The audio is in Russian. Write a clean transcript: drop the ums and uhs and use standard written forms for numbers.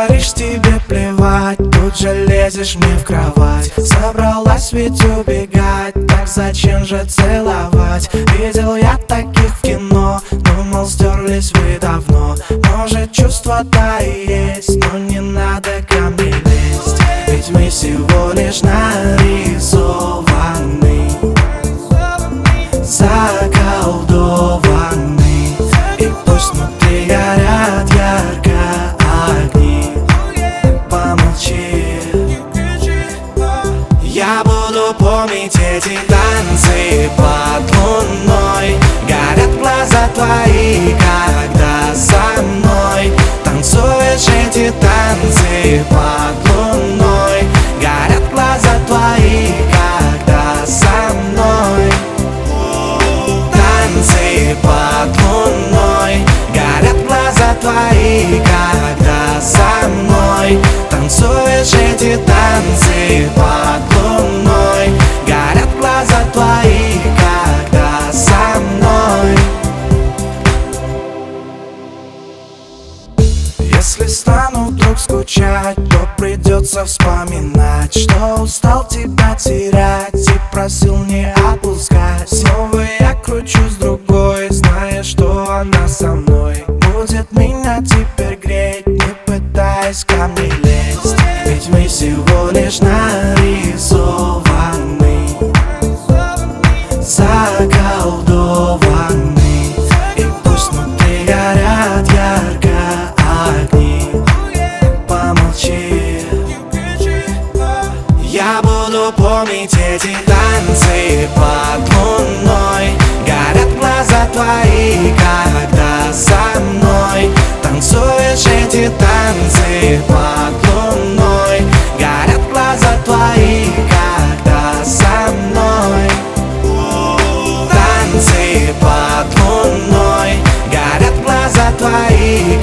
говоришь, тебе плевать, тут же лезешь мне в кровать. Собралась ведь убегать, так зачем же целовать? Видел я таких в кино, думал, стерлись вы давно. Может, чувства-то и есть, но не надо ко мне лезть. Ведь мы всего лишь нарисованы, заколдованы. И пусть внутри горят ярко огни, помолчи. Я буду помнить эти танцы под луной. Горят глаза твои, когда со мной танцуешь эти танцы под луной. Горят глаза твои, когда со мной танцы под луной. Горят глаза твои, когда со мной танцуешь эти танцы под луной. Горят глаза твои, когда со мной. Если стану вдруг скучать, то придется вспоминать, что устал тебя терять и просил не отпускать. Снова я кручусь другой, зная, что она со мной будет меня теперь греть, не пытаясь ко мне лезть. Ведь мы всего лишь нарисованы, заколдованы. И пусть внутри горят ярко огни, помолчи. Я буду помнить эти танцы под луной. Горят глаза твои, когда со мной танцуешь эти танцы под луной. Горят глаза твои, когда со мной танцы под луной. Горят глаза твои,